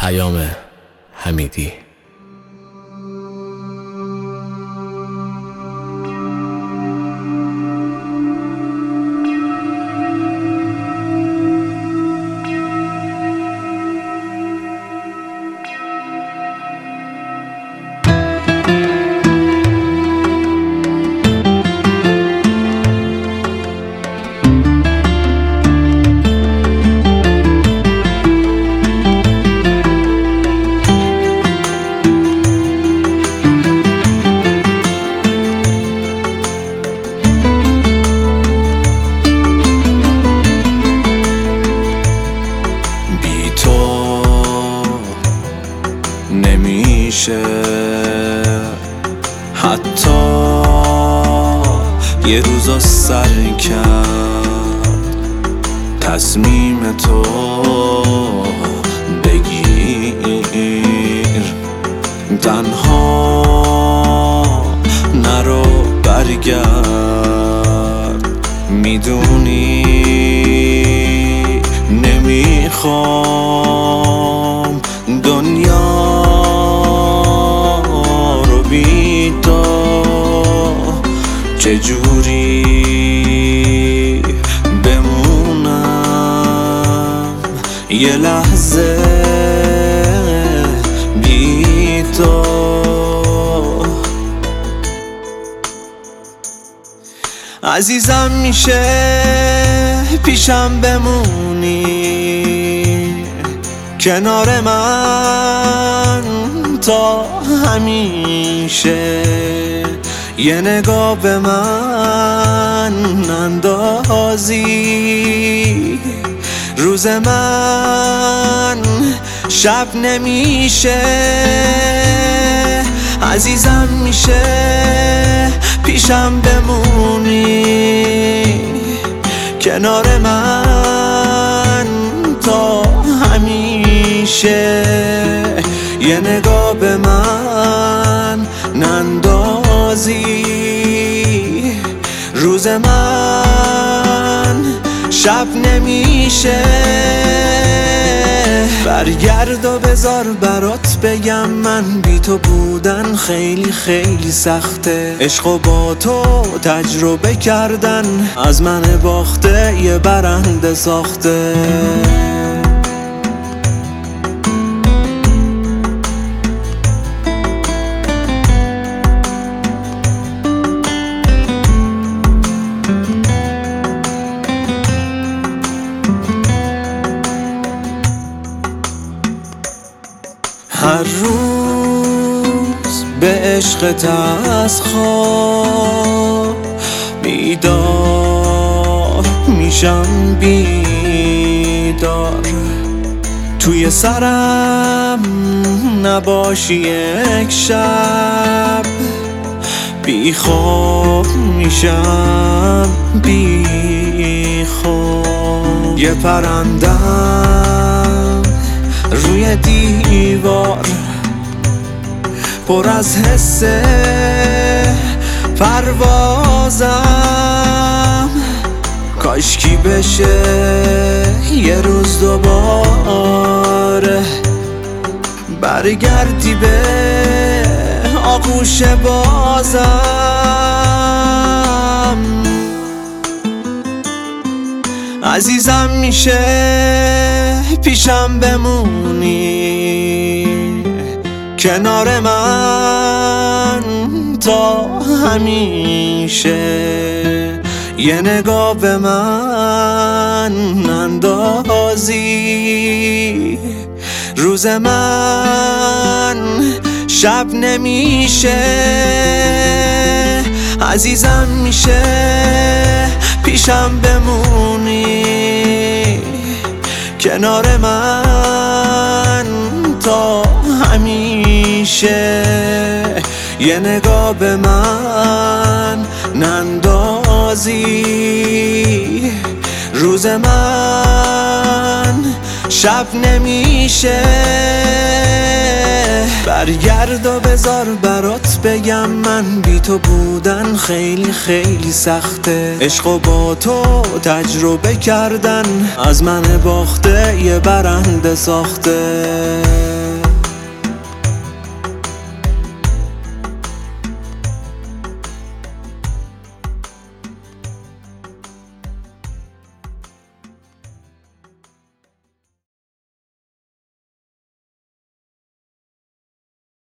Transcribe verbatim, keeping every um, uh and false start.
پیام حمیدی. نمیشه حتی یه روزا سر کرد تصمیم تو بگیر، تنها نرو برگرد، میدونی نمیخوام دنیا چجوری بمونم یه لحظه بی تو. عزیزم میشه پیشم بمونی، کنار من تا همیشه، یه نگاه به من اندازی، روز من شب نمیشه. عزیزم میشه پیشم بمونی، کنار من تا همیشه، یه نگاه به من نندازی، روز من شب نمیشه. برگرد و بذار برات بگم من بی تو بودن خیلی خیلی سخته، عشق و با تو تجربه کردن از من باخته یه برنده ساخته. هر روز به عشقت از خواب بیدار میشم، بیدار توی سرم نباشی یک شب، بی خواب میشم، بی خواب. یه پرندم روی دیوار پر از حس پروازم، کاشکی بشه یه روز دوباره برگردی به آغوش بازم. عزیزم میشه پیشم بمونی، کنار من تا همیشه، یه نگاه به من اندازی، روز من شب نمیشه. عزیزم میشه پیشم بمونی، کنار من تا همیشه، یه نگاه به من نندازی، روز من شب نمیشه. برگرد و بذار برات بگم من بی تو بودن خیلی خیلی سخته، عشق و با تو تجربه کردن از من باخته یه برنده ساخته.